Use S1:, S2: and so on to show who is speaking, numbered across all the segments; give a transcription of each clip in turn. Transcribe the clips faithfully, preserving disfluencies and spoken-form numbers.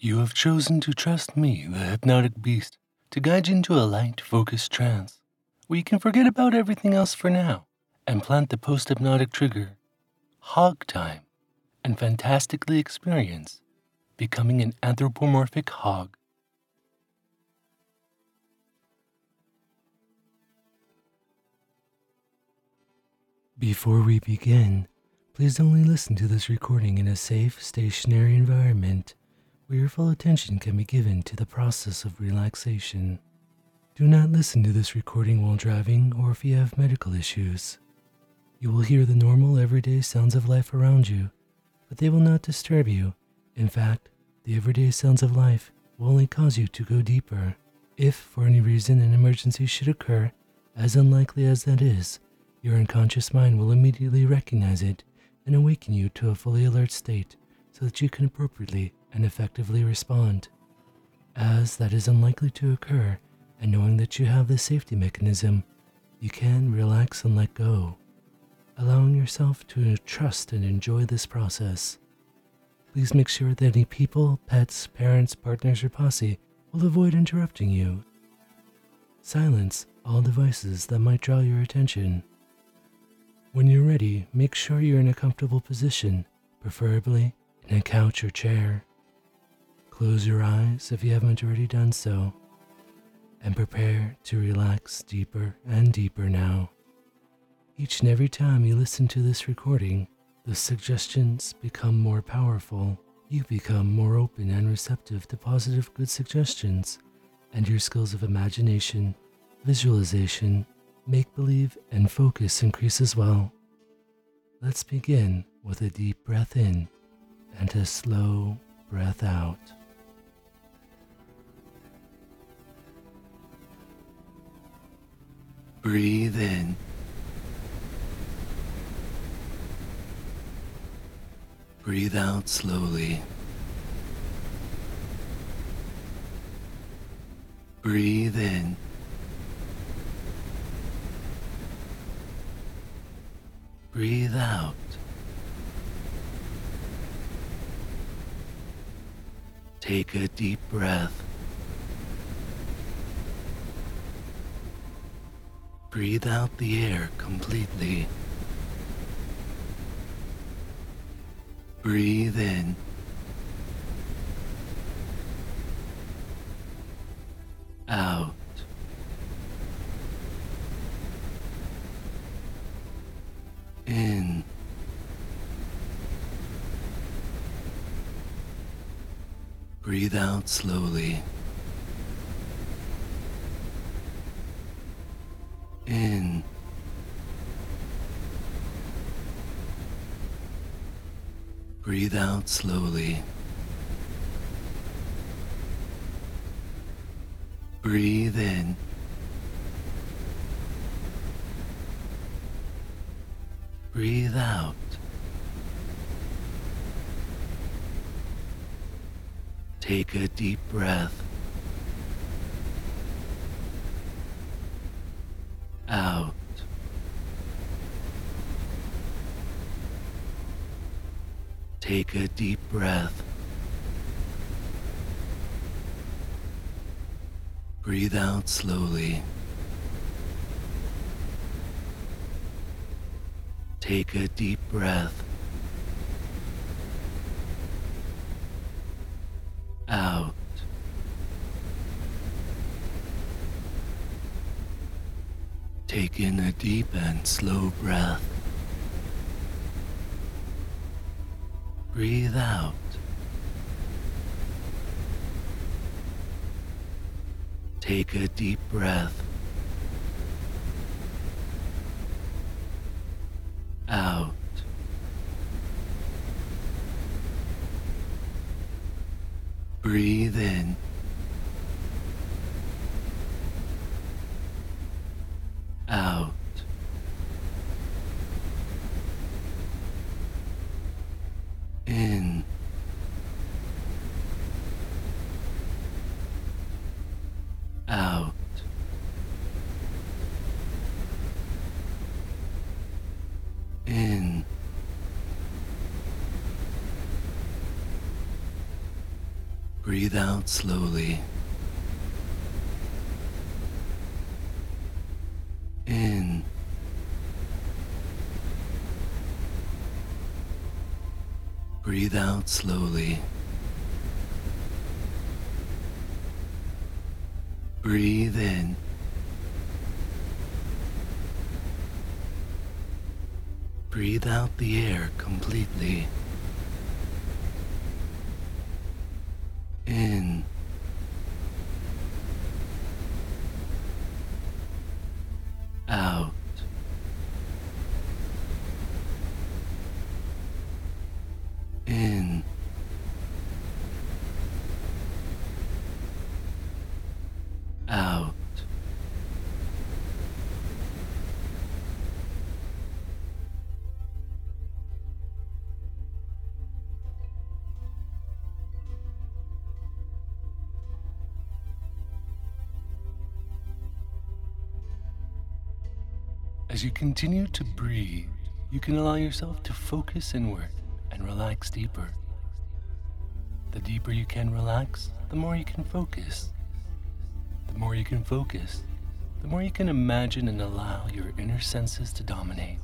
S1: You have chosen to trust me, the hypnotic beast, to guide you into a light, focused trance, where you can forget about everything else for now and plant the post-hypnotic trigger, hog time, and fantastically experience becoming an anthropomorphic hog. Before we begin, please only listen to this recording in a safe, stationary environment where your full attention can be given to the process of relaxation. Do not listen to this recording while driving or if you have medical issues. You will hear the normal, everyday sounds of life around you, but they will not disturb you. In fact, the everyday sounds of life will only cause you to go deeper. If, for any reason, an emergency should occur, as unlikely as that is, your unconscious mind will immediately recognize it and awaken you to a fully alert state so that you can appropriately and effectively respond. As that is unlikely to occur, and knowing that you have this safety mechanism, you can relax and let go, allowing yourself to trust and enjoy this process. Please make sure that any people, pets, parents, partners, or posse will avoid interrupting you. Silence all devices that might draw your attention. When you're ready, make sure you're in a comfortable position, preferably in a couch or chair. Close your eyes if you haven't already done so, and prepare to relax deeper and deeper now. Each and every time you listen to this recording, the suggestions become more powerful. You become more open and receptive to positive, good suggestions, and your skills of imagination, visualization, make-believe, and focus increase as well. Let's begin with a deep breath in and a slow breath out. Breathe in. Breathe out slowly. Breathe in. Breathe out. Take a deep breath. Breathe out the air completely. Breathe in. Out. In. Breathe out slowly. In. Breathe out slowly. Breathe in. Breathe out. Take a deep breath. Out. Take a deep breath. Breathe out slowly. Take a deep breath. Out. Take in a deep and slow breath. Breathe out. Take a deep breath. Out. Breathe in. Out. In. Out. In. Breathe out slowly. In. Breathe out slowly. Breathe in. Breathe out the air completely. In. Out. In. Out. As you continue to breathe, you can allow yourself to focus inward and relax deeper. The deeper you can relax, the more you can focus. The more you can focus, the more you can imagine and allow your inner senses to dominate.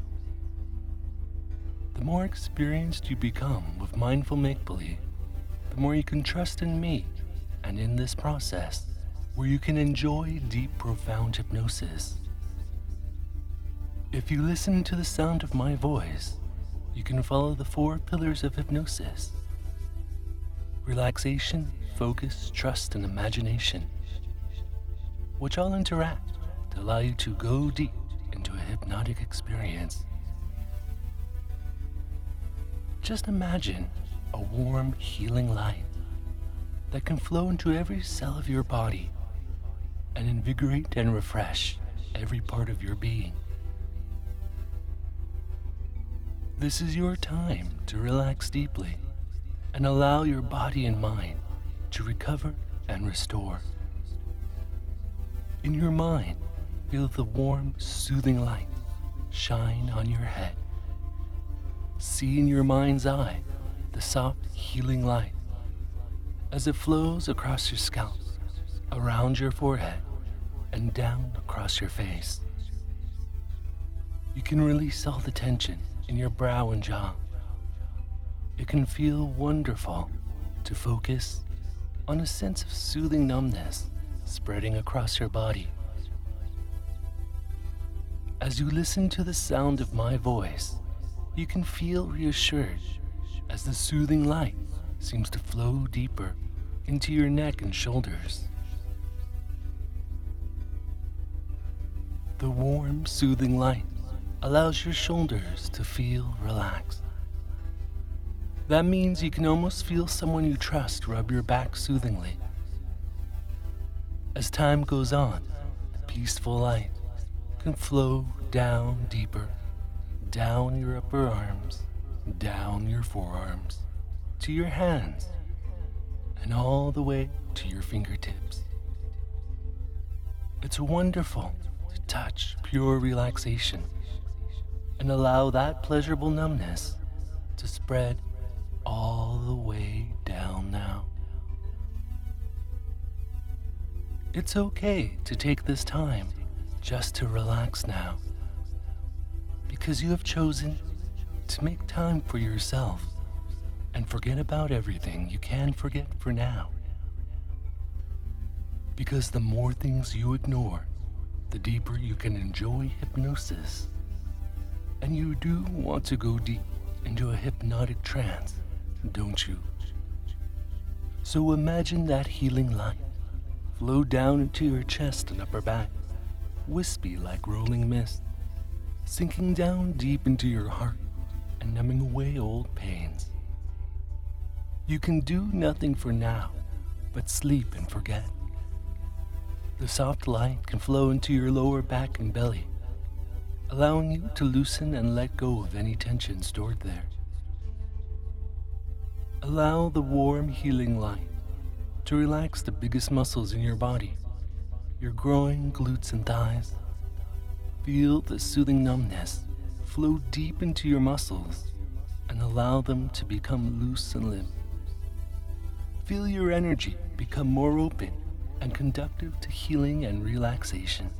S1: The more experienced you become with mindful make-believe, the more you can trust in me and in this process, where you can enjoy deep, profound hypnosis. If you listen to the sound of my voice, you can follow the four pillars of hypnosis: relaxation, focus, trust, and imagination, which all interact to allow you to go deep into a hypnotic experience. Just imagine a warm, healing light that can flow into every cell of your body and invigorate and refresh every part of your being. This is your time to relax deeply and allow your body and mind to recover and restore. In your mind, feel the warm, soothing light shine on your head. See in your mind's eye the soft, healing light as it flows across your scalp, around your forehead, and down across your face. You can release all the tension in your brow and jaw. It can feel wonderful to focus on a sense of soothing numbness spreading across your body. As you listen to the sound of my voice, you can feel reassured as the soothing light seems to flow deeper into your neck and shoulders. The warm, soothing light allows your shoulders to feel relaxed. That means you can almost feel someone you trust rub your back soothingly. As time goes on, the peaceful light can flow down deeper, down your upper arms, down your forearms, to your hands, and all the way to your fingertips. It's wonderful to touch pure relaxation and allow that pleasurable numbness to spread all the way down now. It's okay to take this time just to relax now, because you have chosen to make time for yourself and forget about everything you can forget for now. Because the more things you ignore, the deeper you can enjoy hypnosis. And you do want to go deep into a hypnotic trance, don't you? So imagine that healing light flow down into your chest and upper back, wispy like rolling mist, sinking down deep into your heart and numbing away old pains. You can do nothing for now but sleep and forget. The soft light can flow into your lower back and belly, allowing you to loosen and let go of any tension stored there. Allow the warm, healing light to relax the biggest muscles in your body, your groin, glutes, and thighs. Feel the soothing numbness flow deep into your muscles and allow them to become loose and limp. Feel your energy become more open and conductive to healing and relaxation.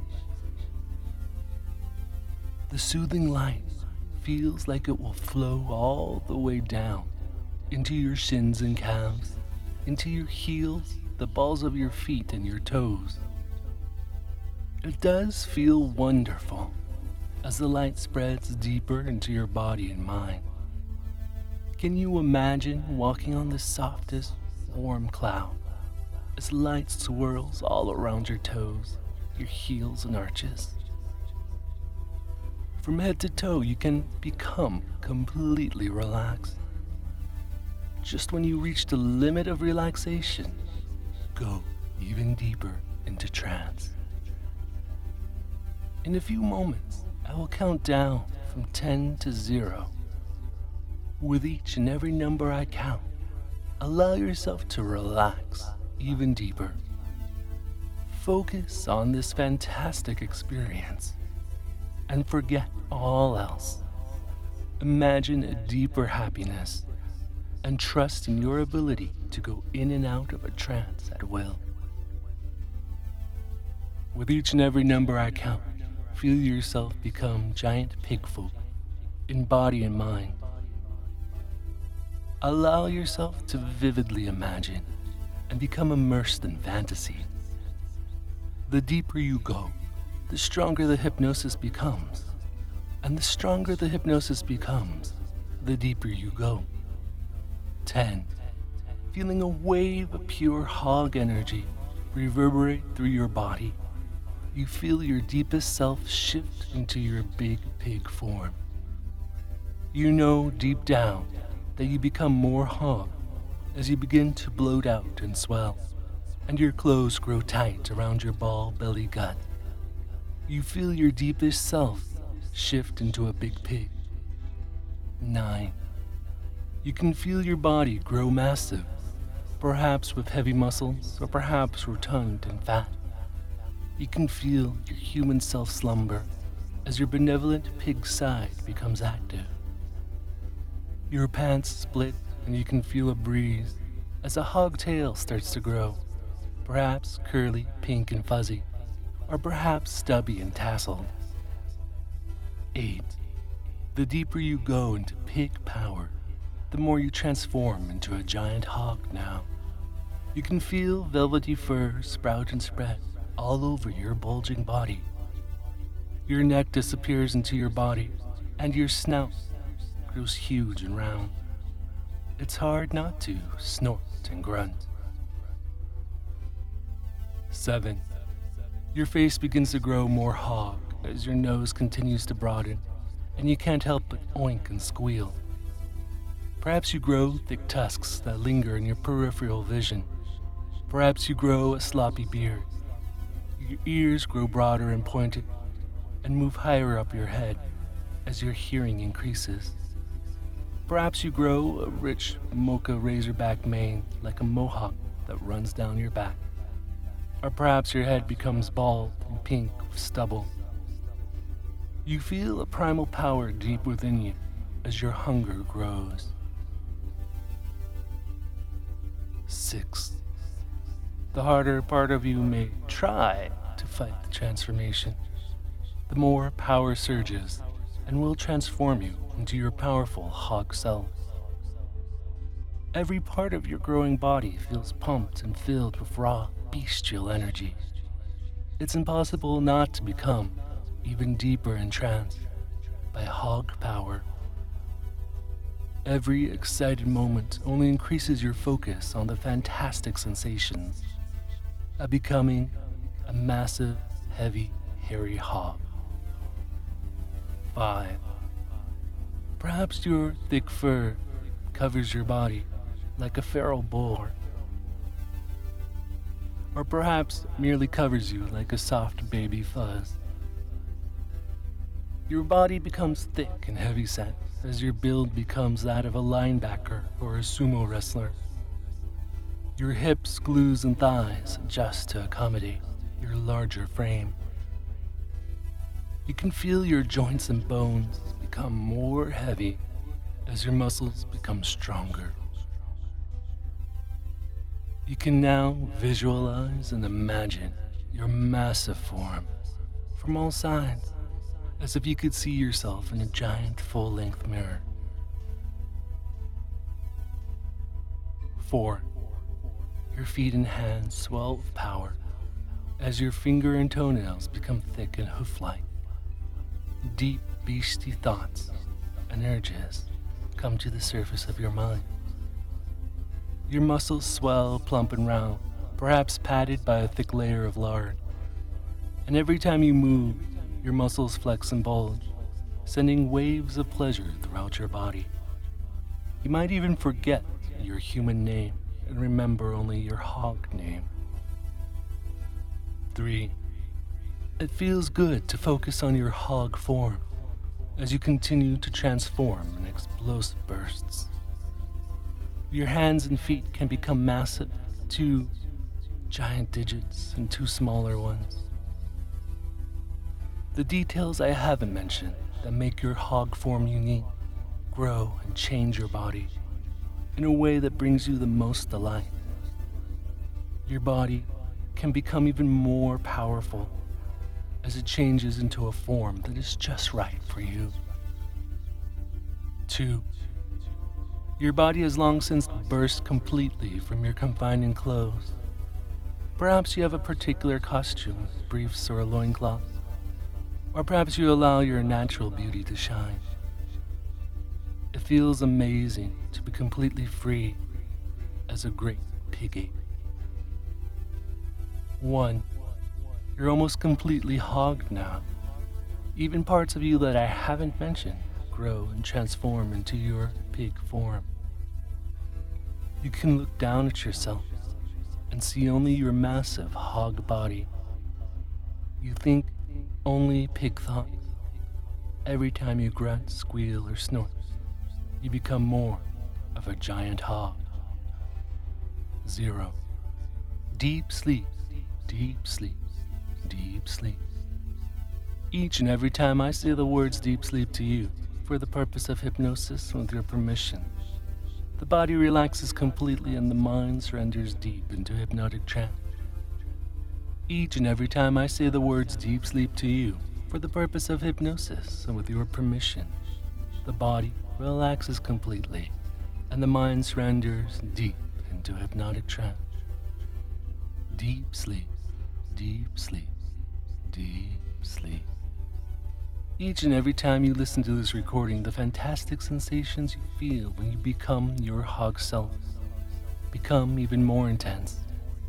S1: The soothing light feels like it will flow all the way down into your shins and calves, into your heels, the balls of your feet and your toes. It does feel wonderful as the light spreads deeper into your body and mind. Can you imagine walking on the softest, warm cloud as light swirls all around your toes, your heels and arches? From head to toe, you can become completely relaxed. Just when you reach the limit of relaxation, go even deeper into trance. In a few moments, I will count down from ten to zero. With each and every number I count, allow yourself to relax even deeper. Focus on this fantastic experience and forget all else. Imagine a deeper happiness and trust in your ability to go in and out of a trance at will. With each and every number I count, feel yourself become giant pig folk in body and mind. Allow yourself to vividly imagine and become immersed in fantasy. The deeper you go, the stronger the hypnosis becomes. And the stronger the hypnosis becomes, the deeper you go. ten. Feeling a wave of pure hog energy reverberate through your body, you feel your deepest self shift into your big pig form. You know deep down that you become more hog as you begin to bloat out and swell, and your clothes grow tight around your ball belly gut. You feel your deepest self shift into a big pig. nine. You can feel your body grow massive, perhaps with heavy muscles or perhaps rotund and fat. You can feel your human self slumber as your benevolent pig side becomes active. Your pants split and you can feel a breeze as a hog tail starts to grow, perhaps curly, pink and fuzzy, or perhaps stubby and tasseled. eight. The deeper you go into pig power, the more you transform into a giant hog now. You can feel velvety fur sprout and spread all over your bulging body. Your neck disappears into your body, and your snout grows huge and round. It's hard not to snort and grunt. seven. Your face begins to grow more hog as your nose continues to broaden, and you can't help but oink and squeal. Perhaps you grow thick tusks that linger in your peripheral vision. Perhaps you grow a sloppy beard. Your ears grow broader and pointed and move higher up your head as your hearing increases. Perhaps you grow a rich mocha razorback mane like a mohawk that runs down your back. Or perhaps your head becomes bald and pink with stubble. You feel a primal power deep within you as your hunger grows. six. The harder part of you may try to fight the transformation, the more power surges and will transform you into your powerful hog self. Every part of your growing body feels pumped and filled with raw, bestial energy. It's impossible not to become even deeper entranced by hog power. Every excited moment only increases your focus on the fantastic sensations of becoming a massive, heavy, hairy hog. five. Perhaps your thick fur covers your body like a feral boar, or perhaps merely covers you like a soft baby fuzz. Your body becomes thick and heavy-set as your build becomes that of a linebacker or a sumo wrestler. Your hips, glues, and thighs adjust to accommodate your larger frame. You can feel your joints and bones become more heavy as your muscles become stronger. You can now visualize and imagine your massive form from all sides, as if you could see yourself in a giant full-length mirror. Four, your feet and hands swell with power as your finger and toenails become thick and hoof-like. Deep, beastly thoughts and urges come to the surface of your mind. Your muscles swell plump and round, perhaps padded by a thick layer of lard. And every time you move, your muscles flex and bulge, sending waves of pleasure throughout your body. You might even forget your human name and remember only your hog name. Three, it feels good to focus on your hog form as you continue to transform in explosive bursts. Your hands and feet can become massive, two giant digits and two smaller ones. The details I haven't mentioned that make your hog form unique grow and change your body in a way that brings you the most delight. Your body can become even more powerful as it changes into a form that is just right for you. Two, your body has long since burst completely from your confining clothes. Perhaps you have a particular costume, briefs or a loincloth, or perhaps you allow your natural beauty to shine. It feels amazing to be completely free as a great piggy. One, you're almost completely hogged now. Even parts of you that I haven't mentioned grow and transform into your pig form. You can look down at yourself and see only your massive hog body. You think only pig thoughts. Every time you grunt, squeal, or snort, you become more of a giant hog. Zero. Deep sleep, deep sleep, deep sleep. Each and every time I say the words deep sleep to you, for the purpose of hypnosis with your permission, the body relaxes completely and the mind surrenders deep into hypnotic trance. Each and every time I say the words deep sleep to you, for the purpose of hypnosis and with your permission, the body relaxes completely and the mind surrenders deep into hypnotic trance. Deep sleep, deep sleep, deep sleep. Each and every time you listen to this recording, the fantastic sensations you feel when you become your hog self become even more intense.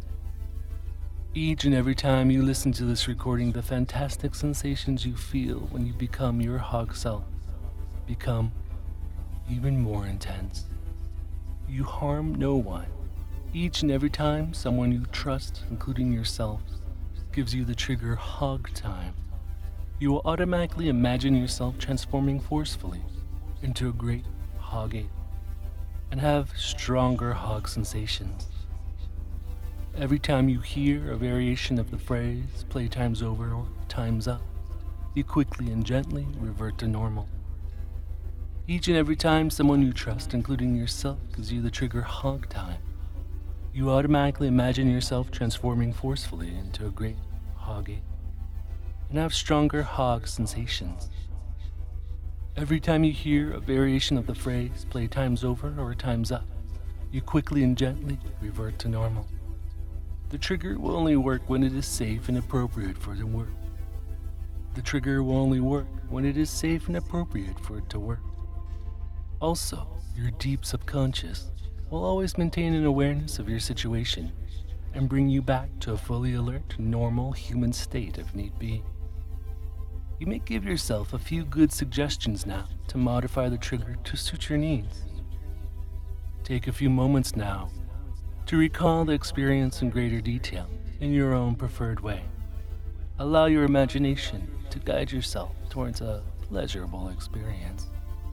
S1: Each and every time you listen to this recording, the fantastic sensations you feel when you become your hog self become even more intense. You harm no one. Each and every time someone you trust, including yourself, gives you the trigger hog time, you will automatically imagine yourself transforming forcefully into a great hog ape and have stronger hog sensations. Every time you hear a variation of the phrase, playtime's over or time's up, you quickly and gently revert to normal. Each and every time someone you trust, including yourself, gives you the trigger hog time, you automatically imagine yourself transforming forcefully into a great hog ape and have stronger hog sensations. Every time you hear a variation of the phrase, playtime's over or time's up, you quickly and gently revert to normal. The trigger will only work when it is safe and appropriate for it to work. The trigger will only work when it is safe and appropriate for it to work. Also, your deep subconscious will always maintain an awareness of your situation and bring you back to a fully alert, normal human state if need be. You may give yourself a few good suggestions now to modify the trigger to suit your needs. Take a few moments now to recall the experience in greater detail in your own preferred way. Allow your imagination to guide yourself towards a pleasurable experience.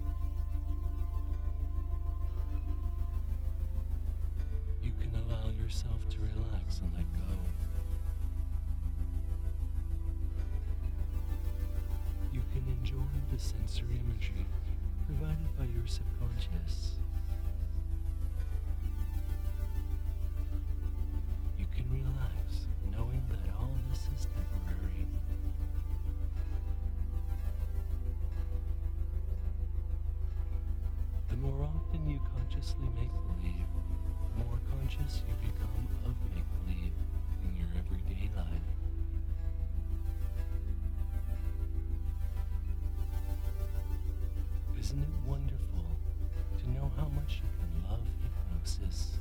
S1: You can allow yourself to relax and let go. You can enjoy the sensory imagery provided by your subconscious. more often you consciously make believe, the more conscious you become of make believe in your everyday life. Isn't it wonderful to know how much you can love hypnosis?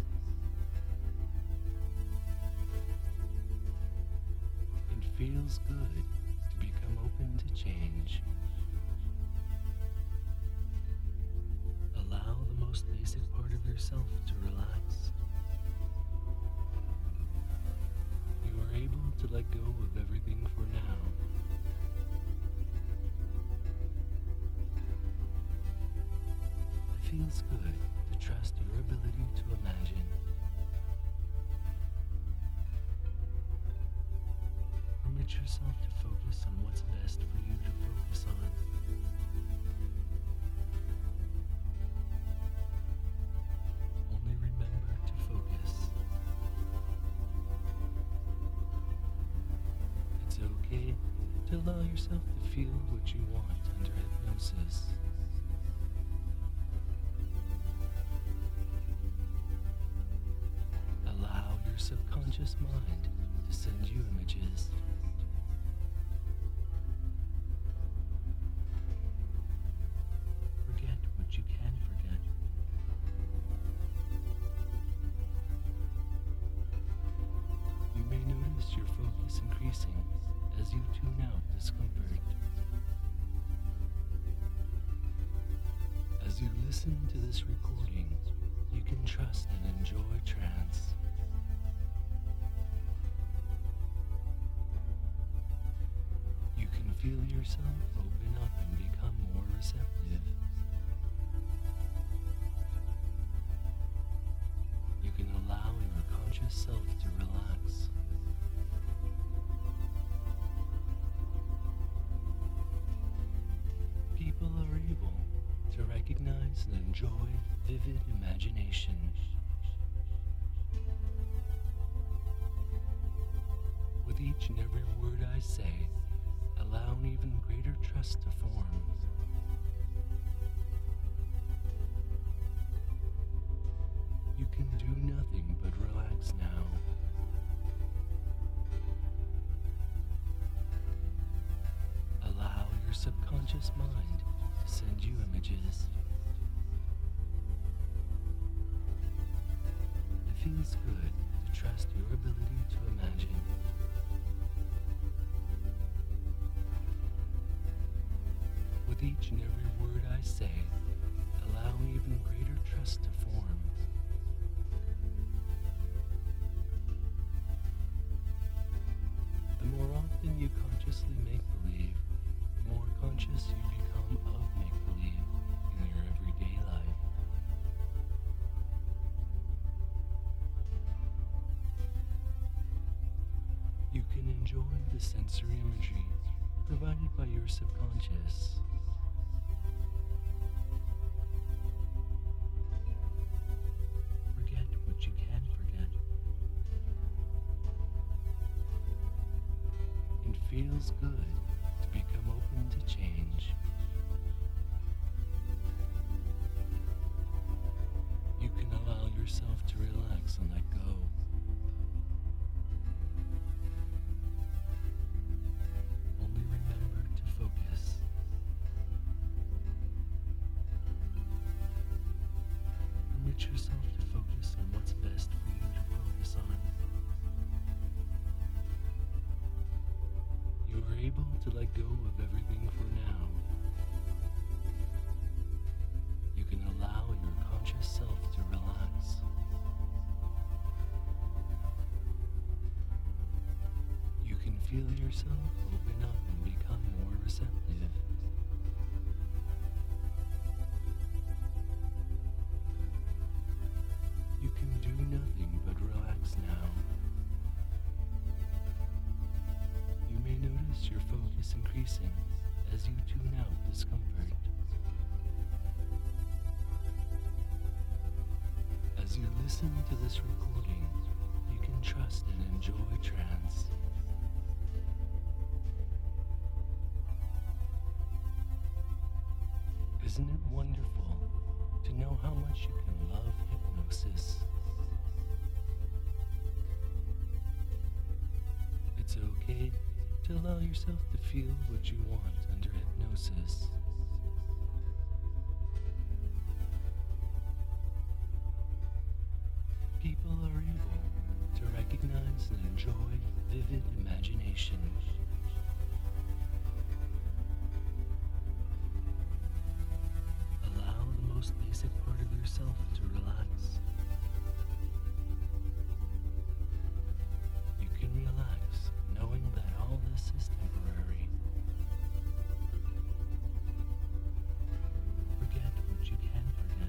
S1: It feels good to become open to change. Allow the most basic part of yourself to relax. You are able to let go of everything for now. It feels good to trust your ability to imagine. Permit yourself to focus on what's best for you to focus on. Only remember to focus. It's okay to allow yourself to feel what you want under hypnosis. Allow your subconscious mind to send you images. Forget what you can forget. You may notice your focus increasing as you tune out discomfort. As you listen to this recording, you can trust and enjoy trance. You can feel yourself open up and become more receptive. You can allow your conscious self to relax. People are able to recognize and enjoy vivid imagination. With each and every word I say, allow an even greater trust to form. You can do nothing but relax now. Allow your subconscious mind to send you images. It feels good to trust your ability to imagine. With each and every word I say, allow an even greater trust to form. The more often you consciously make believe, the more conscious you become of make believe in your everyday life. You can enjoy the sensory imagery provided by your subconscious. Forget what you can forget. It feels good to become open to change. You can allow yourself to relax and let go. Only remember to focus. Permit yourself to focus on what's best for you to focus on. You are able to let go of everything for now. You can allow your conscious self to relax. You can feel yourself open up and become more receptive. You can do nothing but relax now. You may notice your focus increasing as you tune out discomfort. As you listen to this recording, you can trust and enjoy trance. Isn't it wonderful to know how much you can love hypnosis. It's okay to allow yourself to feel what you want under hypnosis. People are able to recognize and enjoy vivid imagination. Allow the most basic part of yourself to relax. You can relax knowing that all this is temporary. Forget what you can forget.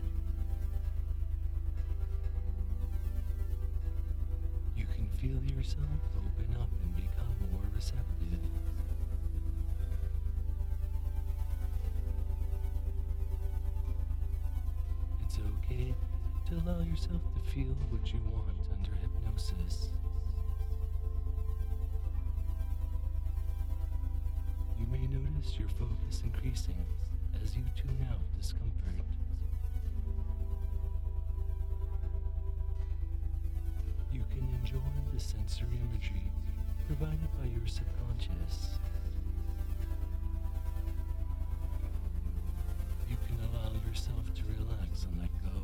S1: You can feel yourself open up and become more receptive. It's okay to allow yourself to feel what you want under hypnosis. You may notice your focus increasing as you tune out discomfort. You can enjoy the sensory imagery provided by your subconscious. You can allow yourself to relax and let go.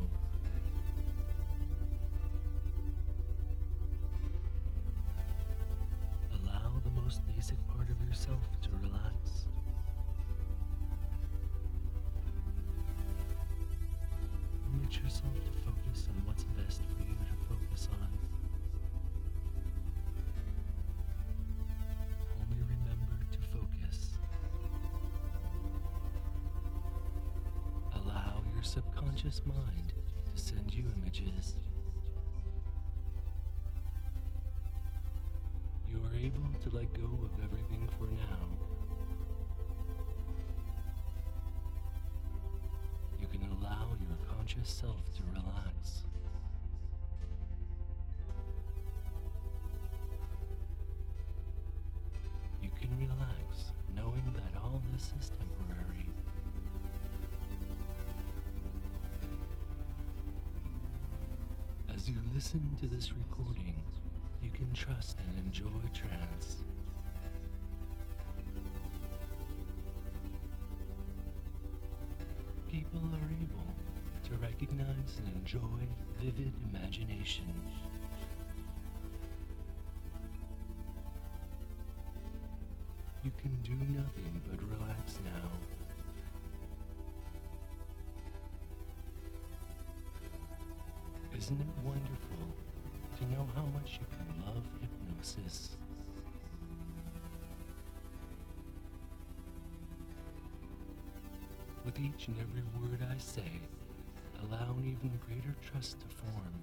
S1: Allow the most basic part of yourself to relax. Permit yourself to focus on what's best for you to focus on. Only remember to focus. Allow your subconscious mind to send you images. You are able to let go of everything for now. You can allow your conscious self to relax. You can relax knowing that all this is temporary. As you listen to this recording, you can trust and enjoy trance. People are able to recognize and enjoy vivid imagination. You can do nothing but relax now. Isn't it wonderful to know how much you can love hypnosis? With each and every word I say, allow an even greater trust to form.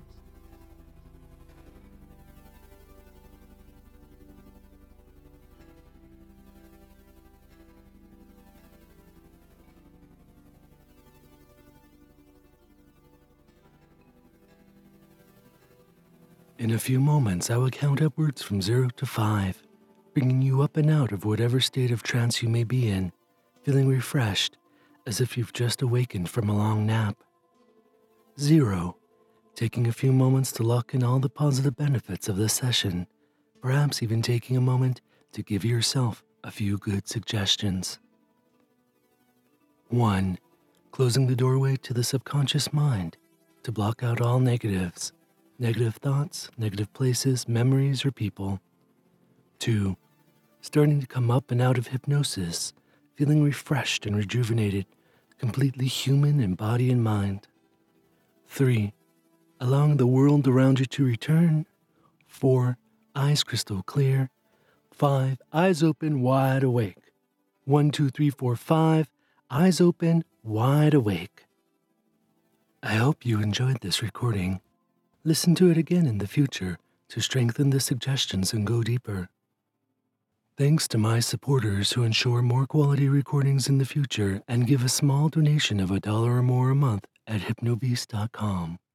S1: In a few moments, I will count upwards from zero to five, bringing you up and out of whatever state of trance you may be in, feeling refreshed, as if you've just awakened from a long nap. Zero, taking a few moments to lock in all the positive benefits of this session, perhaps even taking a moment to give yourself a few good suggestions. One, closing the doorway to the subconscious mind to block out all negatives. Negative thoughts, negative places, memories, or people. Two, starting to come up and out of hypnosis, feeling refreshed and rejuvenated, completely human in body and mind. Three, allowing the world around you to return. Four, eyes crystal clear. Five, eyes open, wide awake. One, two, three, four, five, eyes open, wide awake. I hope you enjoyed this recording. Listen to it again in the future to strengthen the suggestions and go deeper. Thanks to my supporters who ensure more quality recordings in the future and give a small donation of a dollar or more a month at hypnobeast dot com.